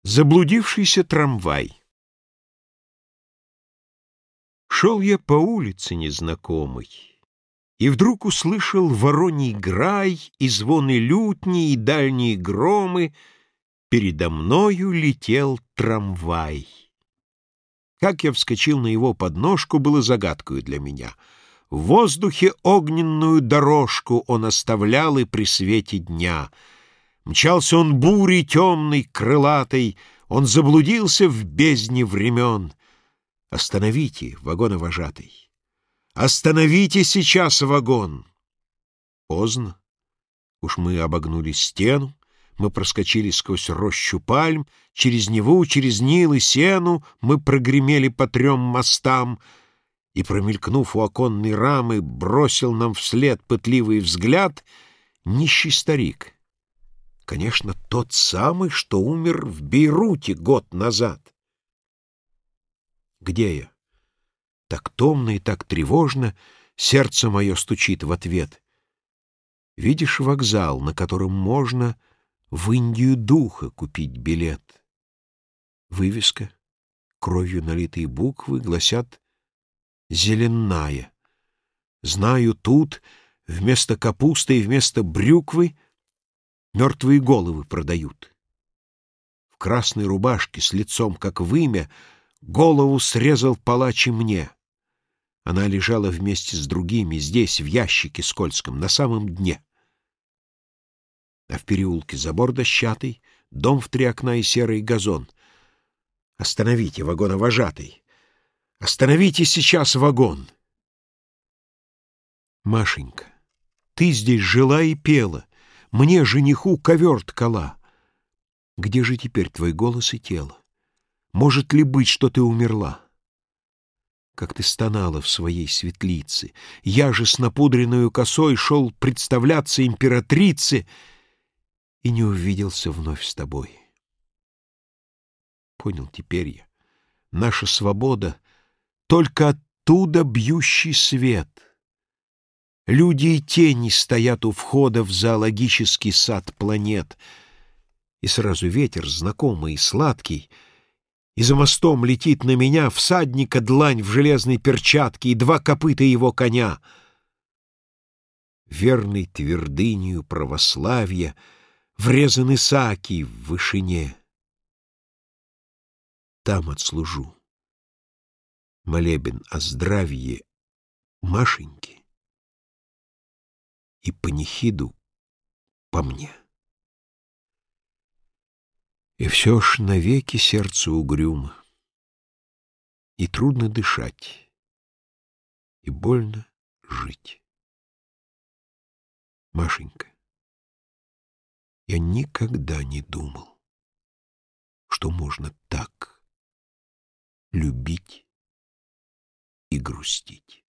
Заблудившийся трамвай. Шел я по улице незнакомой, и вдруг услышал вороний грай, и звоны лютни, и дальние громы. Передо мною летел трамвай. Как я вскочил на его подножку, было загадкою для меня. В воздухе огненную дорожку он оставлял и при свете дня. Мчался он бурей темной, крылатой, он заблудился в бездне времен. Остановите, вагоновожатый! Остановите сейчас вагон! Поздно. Уж мы обогнули стену, мы проскочили сквозь рощу пальм, через Неву, через Нил и Сену мы прогремели по 3 мостам, и, промелькнув у оконной рамы, бросил нам вслед пытливый взгляд нищий старик. Конечно, тот самый, что умер в Бейруте год назад. Где я? Так томно и так тревожно сердце мое стучит в ответ. Видишь вокзал, на котором можно в Индию духа купить билет? Вывеска, кровью налитые буквы гласят «Зеленая». Знаю, тут вместо капусты и вместо брюквы мертвые головы продают. В красной рубашке с лицом, как вымя, голову срезал палач и мне. Она лежала вместе с другими здесь, в ящике скользком, на самом дне. А в переулке забор дощатый, дом в 3 окна и серый газон. Остановите, вагоновожатый! Остановите сейчас вагон! Машенька, ты здесь жила и пела, мне, жениху, ковер ткала. Где же теперь твой голос и тело? Может ли быть, что ты умерла? Как ты стонала в своей светлице, я же с напудренную косой шел представляться императрице и не увиделся вновь с тобой. Понял теперь я, наша свобода — только оттуда бьющий свет. Люди и тени стоят у входа в зоологический сад планет. И сразу ветер, знакомый и сладкий, и за мостом летит на меня всадника длань в железной перчатке и 2 копыта его коня. Верной твердынью православия врезан Исаакий в вышине. Там отслужу молебен о здравии Машеньки и панихиду по мне. И все ж навеки сердце угрюмо, и трудно дышать, и больно жить. Машенька, я никогда не думал, что можно так любить и грустить.